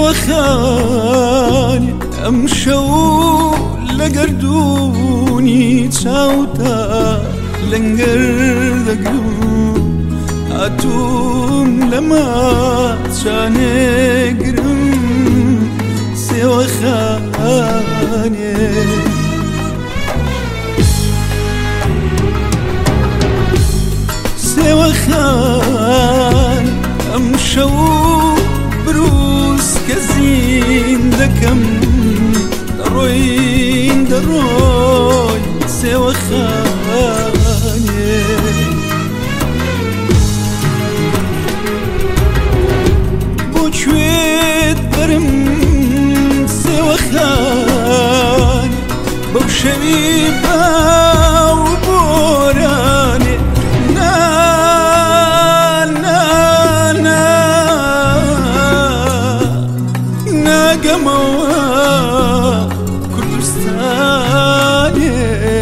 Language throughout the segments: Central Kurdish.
سێوەخانی ئەم شەو لەگەردوونی چاوتە لەنگەر دەگرم هاتووم لەما چانێگرم سێوەخانێ سێوەخان ئەم شەو بروسکە زیندەکەم دەڕۆین دەڕۆی سێوەخانێ بۆ کوێت بەرم سێوەخان بەو شەوی باو بۆرانێ ناگەمەوە کوردستانێ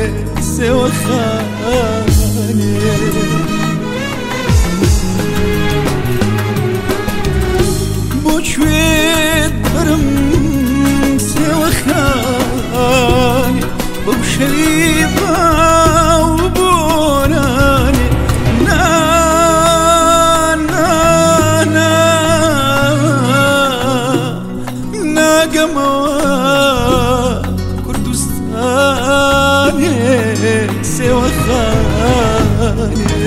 سێوەخانێ بۆ کوێت بەرم سێوەخانێ بەو شەوی باو بۆرانێ ناگەمەوە کوردستانێ سێوەخانێ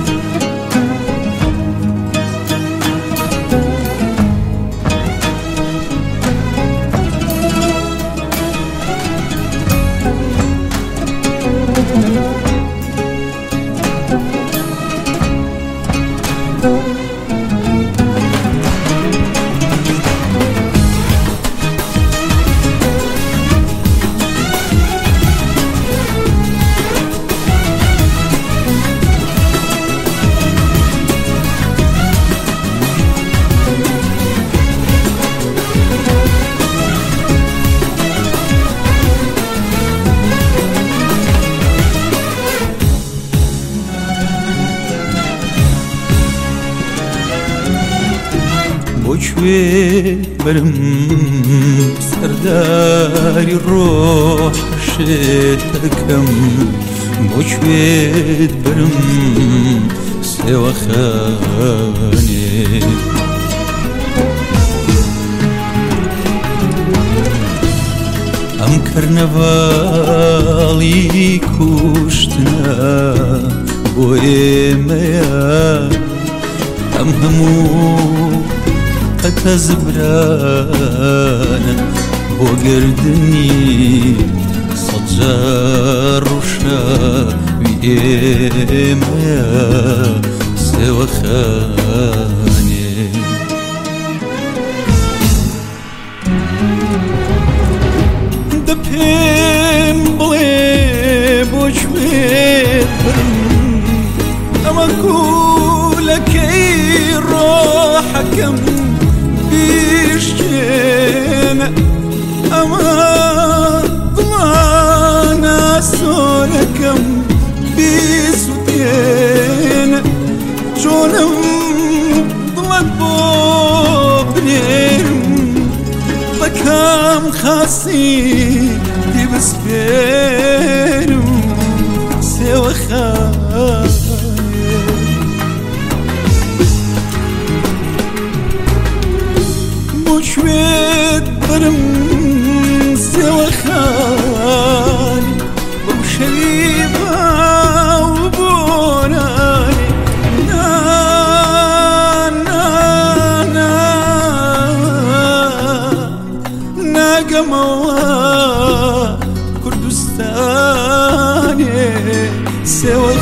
بۆ کوێت بەرم سەرداری ڕۆح شێتەکەم بۆ کوێت بەرم سێوەخانێ ئەم کەرنەڤاڵی کوشتنە بۆ ئێمەیە ئەم هەموو قەتە زبرانە بۆ گردنی سەد جار ڕوشاوی ئێمەیە سێوەخانێ دە پێم بڵێ بۆ کوێت بڕم ئەمە کوولەکەی ڕۆحەکەم بیشکێنە ئەمە دڵانە سۆرەکەم بیسووتێنە چۆنم دڵت بۆ بنێرم بە کام خاسی دی بسپێرم سێوەخانێ بۆ کوێت بەرم سێوەخانی بەو شەوی باو بۆرانێ ناگەمەوە کوردستانێ سێوە